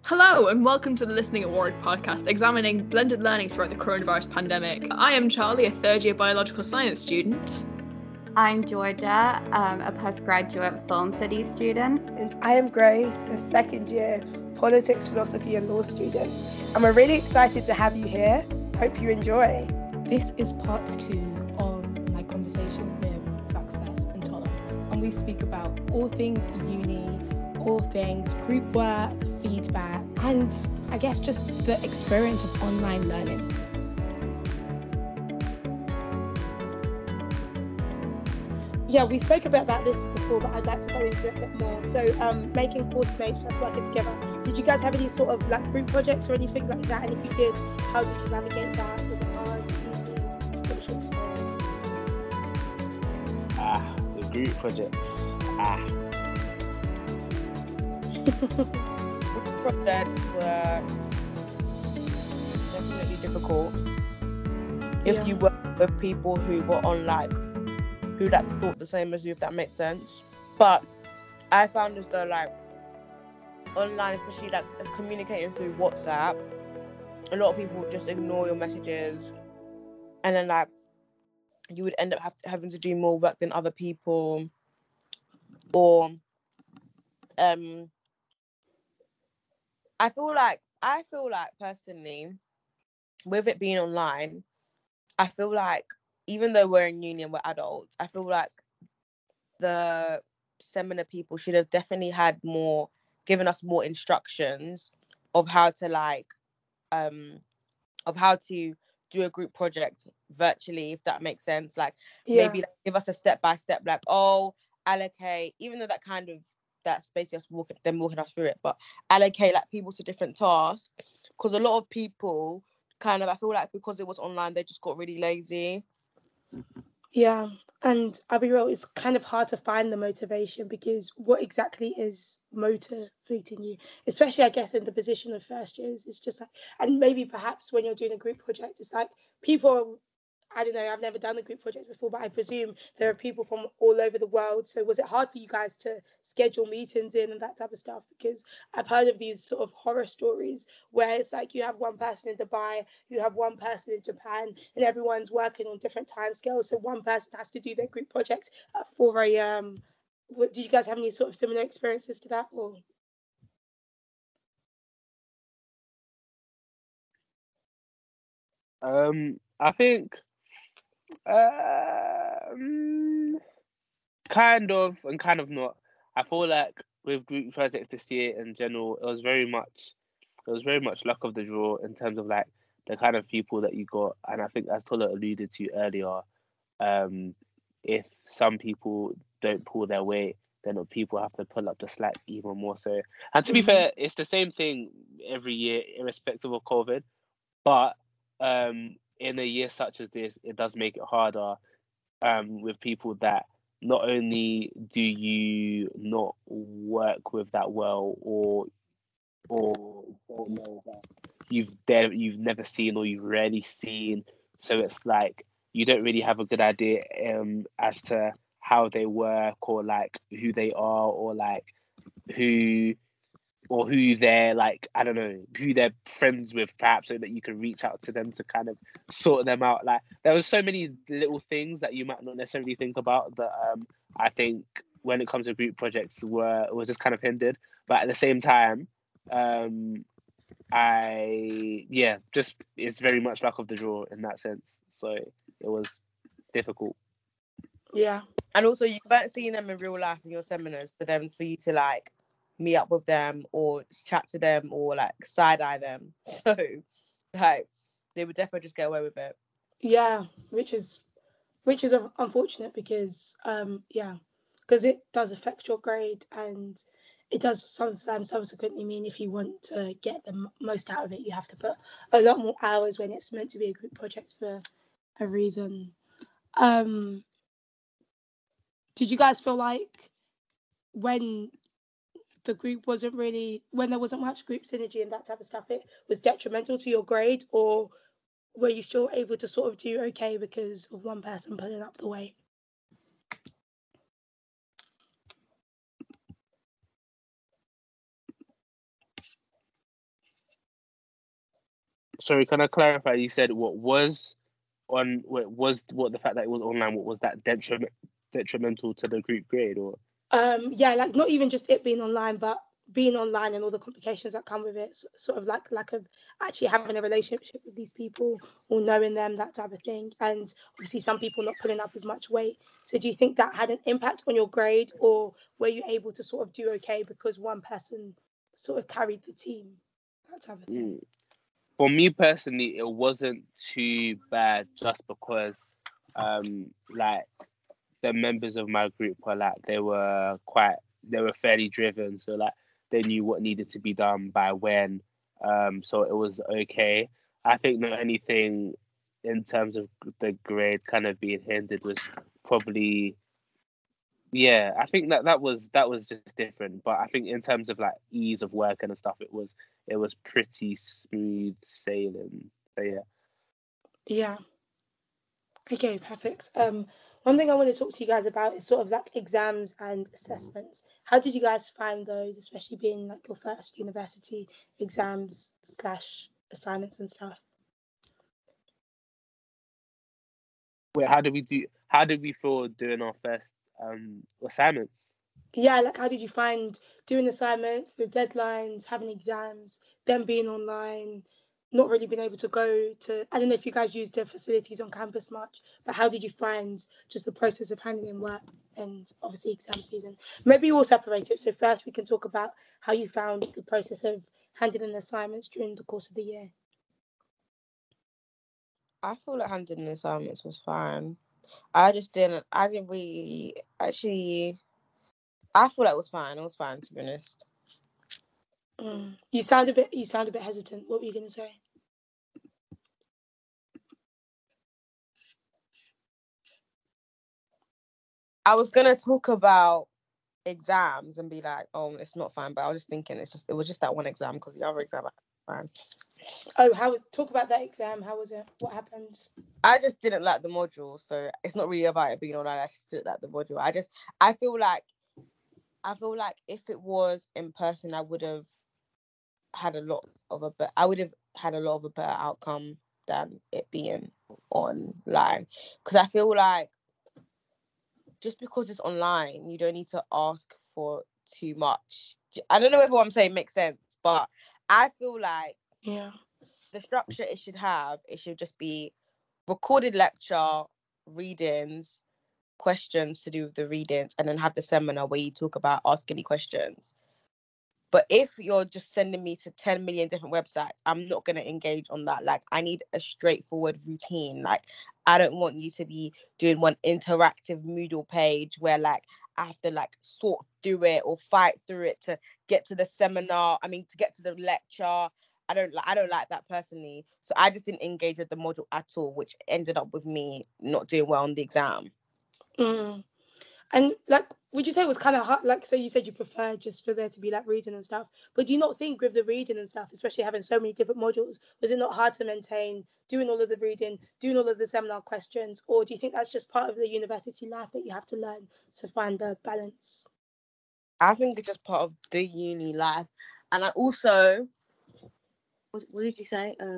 Hello and welcome to the Listening Award podcast, examining blended learning throughout the coronavirus pandemic. I am Charlie, a third-year biological science student. I'm Georgia, a postgraduate film studies student. And I am Grace, a second-year politics, philosophy and law student. And we're really excited to have you here. Hope you enjoy. This is part 2 of my conversation with Success and Tola. And we speak about all things uni, all things group work, feedback, and I guess just the experience of online learning. Yeah, we spoke about this before, but I'd like to go into it a bit more. So making course mates, that's working together. Did you guys have any sort of like group projects or anything like that? And if you did, how did you navigate that? Was it hard, easy? What was your experience? The group projects. Projects were definitely difficult if you work with people who were on who thought the same as you, if that makes sense. But I found as though online, especially communicating through WhatsApp, a lot of people would just ignore your messages, and then you would end up having to do more work than other people, or I feel like personally, with it being online, I feel like even though we're in uni and we're adults, I feel like the seminar people should have definitely given us more instructions of how to do a group project virtually, if that makes sense. Maybe give us a step-by-step, allocate, even though that's basically us walking us through it, but allocate people to different tasks, because a lot of people I feel like because it was online, they just got really lazy. Yeah, and I'll be real, it's kind of hard to find the motivation, because what exactly is motivating you, especially I guess in the position of first years? It's just and maybe perhaps when you're doing a group project, it's people, I don't know, I've never done a group project before, but I presume there are people from all over the world. So was it hard for you guys to schedule meetings in and that type of stuff? Because I've heard of these sort of horror stories where it's you have one person in Dubai, you have one person in Japan, and everyone's working on different timescales. So one person has to do their group project at 4 a.m. Did you guys have any sort of similar experiences to that? Or I think kind of and kind of not. I feel like with group projects this year in general, it was very much luck of the draw in terms of the kind of people that you got. And I think, as Tola alluded to earlier, if some people don't pull their weight, then people have to pull up the slack even more so. And to be fair, it's the same thing every year, irrespective of COVID. But in a year such as this, it does make it harder with people that not only do you not work with that well, or don't know that you've never seen or you've rarely seen, so it's you don't really have a good idea as to how they work, or who they are, or who they're I don't know, who they're friends with, perhaps, so that you can reach out to them to kind of sort them out. There was so many little things that you might not necessarily think about that I think when it comes to group projects was just kind of hindered. But at the same time, it's very much luck of the draw in that sense. So it was difficult. Yeah. And also, you weren't seeing them in real life in your seminars, but then for you to meet up with them or chat to them or side-eye them. So they would definitely just get away with it. Yeah, which is unfortunate, because because it does affect your grade, and it does sometimes subsequently mean if you want to get the most out of it, you have to put a lot more hours when it's meant to be a group project for a reason. Did you guys feel like when the group when there wasn't much group synergy and that type of stuff, it was detrimental to your grade, or were you still able to sort of do okay because of one person pulling up the weight? Sorry, can I clarify? You said what was the fact that it was online? What was that detrimental to the group grade, or? Yeah, like not even just it being online, but being online and all the complications that come with it, sort of like lack of actually having a relationship with these people or knowing them, that type of thing. And obviously some people not putting up as much weight. So do you think that had an impact on your grade, or were you able to sort of do okay because one person sort of carried the team, that type of thing? For me personally, it wasn't too bad just because like the members of my group were like they were fairly driven, so like they knew what needed to be done by when, so it was okay. I think not anything in terms of the grade kind of being hindered was probably, yeah, I think that was just different. But I think in terms of like ease of work and stuff, it was pretty smooth sailing. So yeah. Yeah. Okay, perfect. One thing I want to talk to you guys about is sort of like exams and assessments. How did you guys find those, especially being like your first university exams / assignments and stuff? Wait, how did we feel doing our first assignments? Yeah, like how did you find doing assignments, the deadlines, having exams, them being online, not really being able to go to, I don't know if you guys use the facilities on campus much, but how did you find just the process of handling in work and obviously exam season? Maybe we'll separate it. So first we can talk about how you found the process of handling assignments during the course of the year. I feel like handling the assignments was fine. I didn't really actually. I feel like it was fine. It was fine, to be honest. You sound a bit hesitant. What were you gonna say? I was gonna talk about exams and be like, oh, it's not fine, but I was just thinking it was just that one exam, because the other exam was fine. Oh, talk about that exam. How was it? What happened? I just didn't like the module, so it's not really about it being online. I just didn't like the module. I feel like if it was in person, I would have had a lot of a better outcome than it being online. Because I feel like just because it's online, you don't need to ask for too much. I don't know if what I'm saying makes sense, but I feel like the structure it should just be recorded lecture, readings, questions to do with the readings, and then have the seminar where you talk about ask any questions. But if you're just sending me to 10 million different websites, I'm not going to engage on that. Like, I need a straightforward routine. Like, I don't want you to be doing one interactive Moodle page where, like, I have to, like, sort through it or fight through it to get to the seminar. To get to the lecture. I don't like that personally. So I just didn't engage with the module at all, which ended up with me not doing well on the exam. And like, would you say it was kind of hard? Like, so you said you prefer just for there to be like reading and stuff, but do you not think with the reading and stuff, especially having so many different modules, was it not hard to maintain doing all of the reading, doing all of the seminar questions, or do you think that's just part of the university life that you have to learn to find the balance? I think it's just part of the uni life. And I also, what did you say? I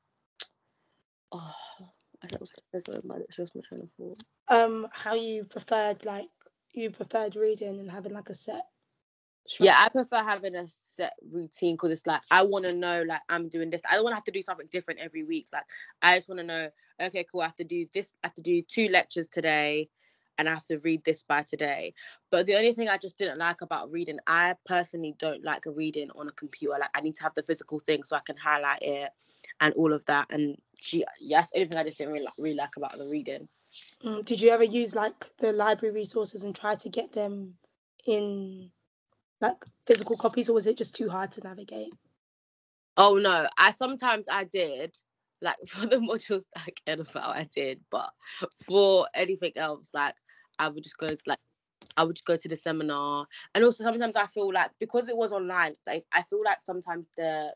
thought it was just my train of thought. How you preferred reading and having like a set structure. Yeah, I prefer having a set routine, because it's like I want to know, like, I'm doing this. I don't want to have to do something different every week. Like, I just want to know, okay, cool, I have to do this. I have to do 2 lectures today, and I have to read this by today. But the only thing I just didn't like about reading, I personally don't like reading on a computer. Like, I need to have the physical thing so I can highlight it and all of that. And that's the only thing I just didn't really like about the reading. Did you ever use like the library resources and try to get them in like physical copies, or was it just too hard to navigate? Oh no, I did, like, for the modules like NFL I did, but for anything else, like, I would just go to the seminar. And also sometimes I feel like, because it was online, like, I feel like sometimes the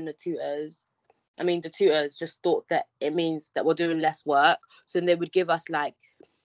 tutors just thought that it means that we're doing less work, so then they would give us like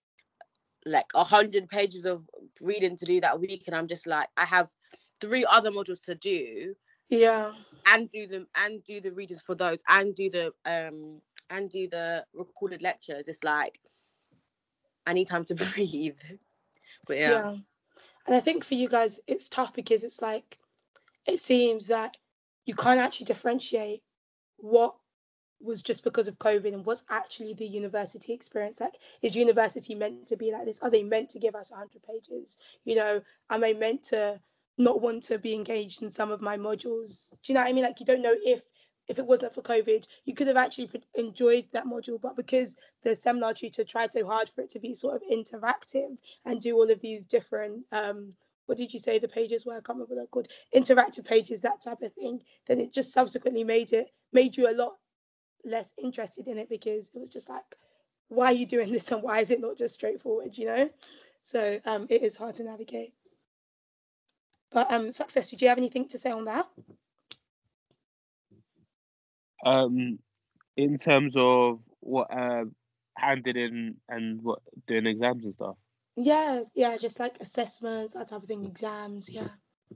100 pages of reading to do that week, and I'm just like, I have 3 other modules to do. Yeah. and do the readings for those, and do the recorded lectures. It's like I need time to breathe. But Yeah. And I think for you guys, it's tough because it's like, it seems that you can't actually differentiate what was just because of COVID and what's actually the university experience. Like, is university meant to be like this? Are they meant to give us 100 pages? You know, am I meant to not want to be engaged in some of my modules? Do you know what I mean? Like, you don't know if it wasn't for COVID, you could have actually enjoyed that module, but because the seminar tutor tried so hard for it to be sort of interactive and do all of these different what did you say the pages were? I can't remember what they're called. Interactive pages, that type of thing. Then it just subsequently made you a lot less interested in it, because it was just like, why are you doing this and why is it not just straightforward, you know? So it is hard to navigate. But Success, did you have anything to say on that? In terms of what handed in and what doing exams and stuff. Yeah, just like assessments, that type of thing, exams. Yeah.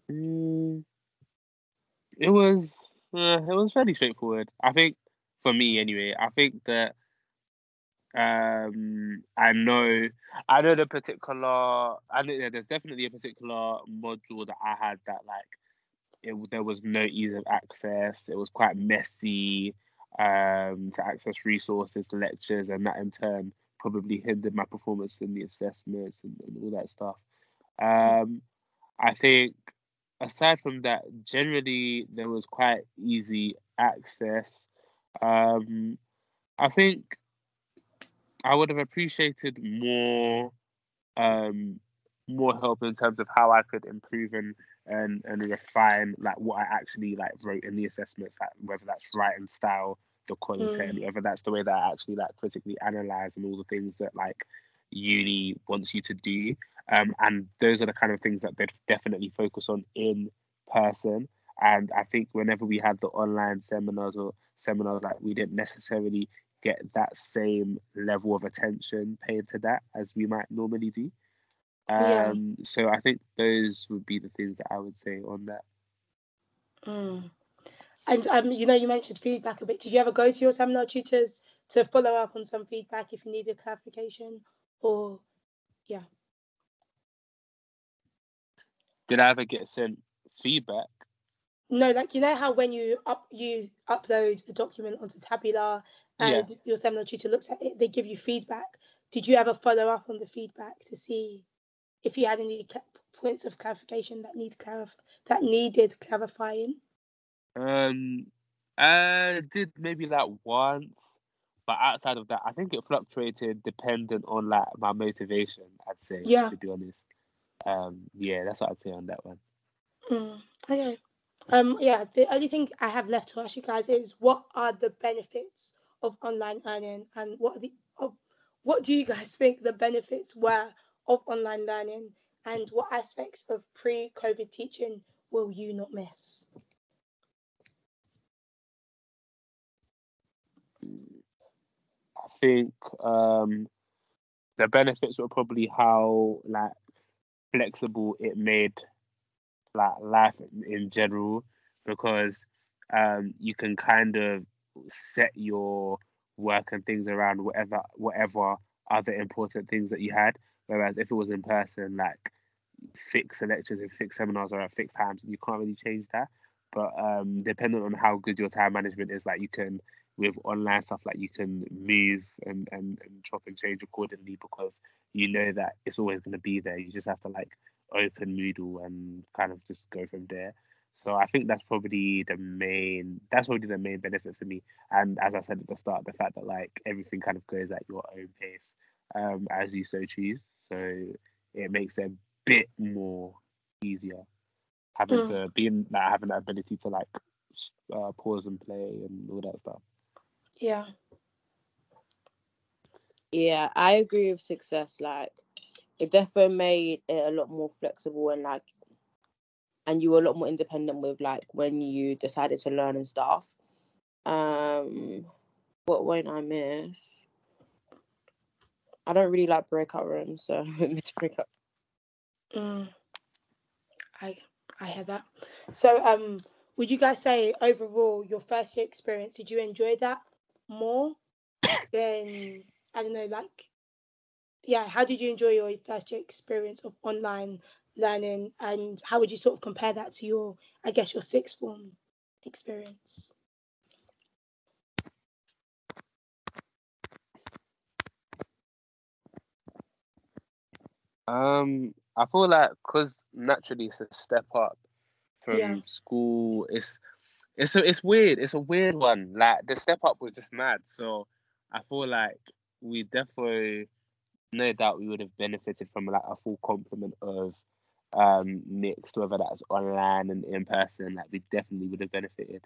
It was fairly straightforward. I think for me anyway. I think that I know the particular. I know there's definitely a particular module that I had that like there was no ease of access. It was quite messy to access resources, to lectures, and that in turn probably hindered my performance in the assessments and all that stuff. I think aside from that, generally there was quite easy access. I think I would have appreciated more help in terms of how I could improve and refine like what I actually like wrote in the assessments, like whether that's writing style, the content, whether that's the way that I actually like critically analyze and all the things that like uni wants you to do. And those are the kind of things that they'd definitely focus on in person. And I think whenever we had the online seminars like we didn't necessarily get that same level of attention paid to that as we might normally do. So I think those would be the things that I would say on that. And you know, you mentioned feedback a bit. Did you ever go to your seminar tutors to follow up on some feedback if you needed clarification? Or Did I ever get sent feedback? No, like, you know how when you upload a document onto Tabula and your seminar tutor looks at it, they give you feedback. Did you ever follow up on the feedback to see if you had any points of clarification that needed clarifying? I did maybe that once, but outside of that, I think it fluctuated dependent on like my motivation, I'd say, to be honest. That's what I'd say on that one. Okay. The only thing I have left to ask you guys is, what are the benefits of online learning, and what do you guys think the benefits were of online learning, and what aspects of pre-COVID teaching will you not miss? I think the benefits were probably how like flexible it made like life in general, because you can kind of set your work and things around whatever other important things that you had. Whereas if it was in person, like fixed lectures and fixed seminars are at fixed times, you can't really change that. But depending on how good your time management is, like you can with online stuff, like you can move and chop and change accordingly, because you know that it's always going to be there. You just have to like open Moodle and kind of just go from there. So I think that's probably the main benefit for me. And as I said at the start, the fact that like everything kind of goes at your own pace, as you so choose. So it makes it a bit more easier having the ability to like pause and play and all that stuff. Yeah, I agree with Success. Like, it definitely made it a lot more flexible, and you were a lot more independent with like when you decided to learn and stuff. What won't I miss? I don't really like breakout rooms, so I'm going to break up. I hear that. So would you guys say overall your first year experience, did you enjoy that more than, I don't know, like, yeah, how did you enjoy your first year experience of online learning, and how would you sort of compare that to your, I guess, your sixth form experience? I feel like because naturally it's a step up from Yeah. school. It's weird. It's a weird one. Like the step up was just mad. So I feel like we definitely, no doubt, we would have benefited from like a full complement of mixed, whether that's online and in person. Like we definitely would have benefited.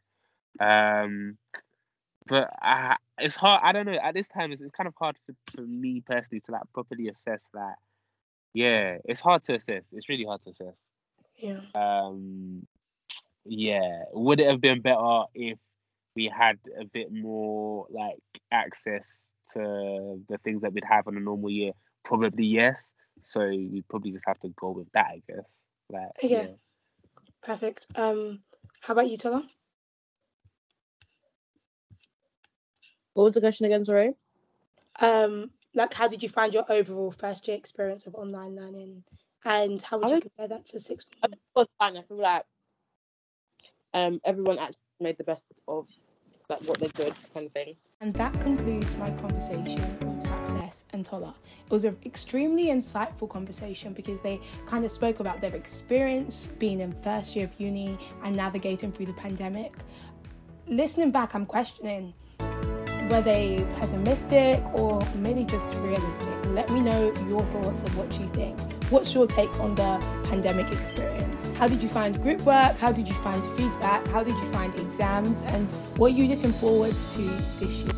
But it's hard. I don't know. At this time, it's kind of hard for me personally to like properly assess that. Yeah, it's hard to assess. It's really hard to assess. Yeah. Yeah. Would it have been better if we had a bit more like access to the things that we'd have on a normal year? Probably yes. So we probably just have to go with that, I guess. Like, Okay. yeah. Perfect. How about you, Tola? What was the question again, sorry? Like, how did you find your overall first year experience of online learning, and how would you compare that to sixth form? It was fine. I feel like everyone actually made the best of like what they could, kind of thing. And that concludes my conversation with Success and Tola. It was an extremely insightful conversation because they kind of spoke about their experience being in first year of uni and navigating through the pandemic. Listening back, I'm questioning, were they pessimistic or maybe just realistic? Let me know your thoughts of what you think. What's your take on the pandemic experience? How did you find group work? How did you find feedback? How did you find exams? And what are you looking forward to this year?